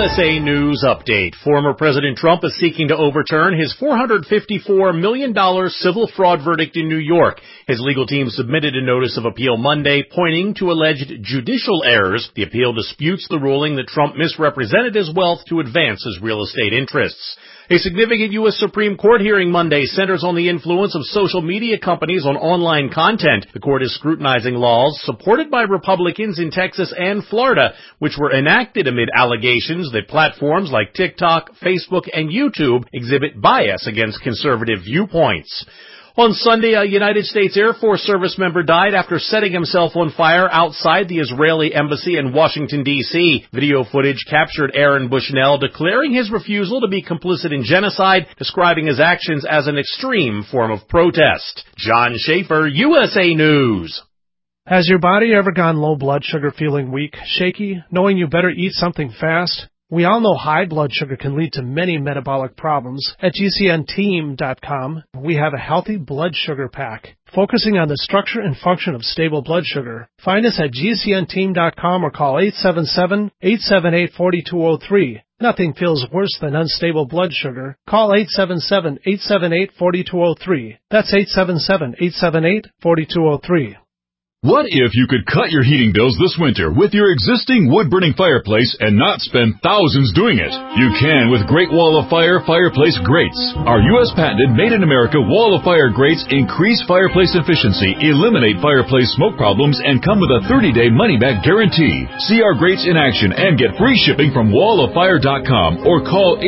USA News Update. Former President Trump is seeking to overturn his $454 million civil fraud verdict in New York. His legal team submitted a notice of appeal Monday pointing to alleged judicial errors. The appeal disputes the ruling that Trump misrepresented his wealth to advance his real estate interests. A significant U.S. Supreme Court hearing Monday centers on the influence of social media companies on online content. The court is scrutinizing laws supported by Republicans in Texas and Florida, which were enacted amid allegations that platforms like TikTok, Facebook, and YouTube exhibit bias against conservative viewpoints. On Sunday, a United States Air Force service member died after setting himself on fire outside the Israeli embassy in Washington, D.C. Video footage captured Aaron Bushnell declaring his refusal to be complicit in genocide, describing his actions as an extreme form of protest. John Schaefer, USA News. Has your body ever gone low blood sugar, feeling weak, shaky, knowing you better eat something fast? We all know high blood sugar can lead to many metabolic problems. At GCNteam.com, we have a healthy blood sugar pack, focusing on the structure and function of stable blood sugar. Find us at GCNteam.com or call 877-878-4203. Nothing feels worse than unstable blood sugar. Call 877-878-4203. That's 877-878-4203. What if you could cut your heating bills this winter with your existing wood-burning fireplace and not spend thousands doing it? You can with Great Wall of Fire fireplace grates. Our U.S. patented made-in-America Wall of Fire grates increase fireplace efficiency, eliminate fireplace smoke problems, and come with a 30-day money-back guarantee. See our grates in action and get free shipping from walloffire.com or call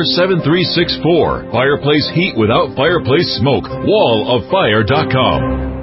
800-274-7364. Fireplace heat without fireplace smoke. walloffire.com.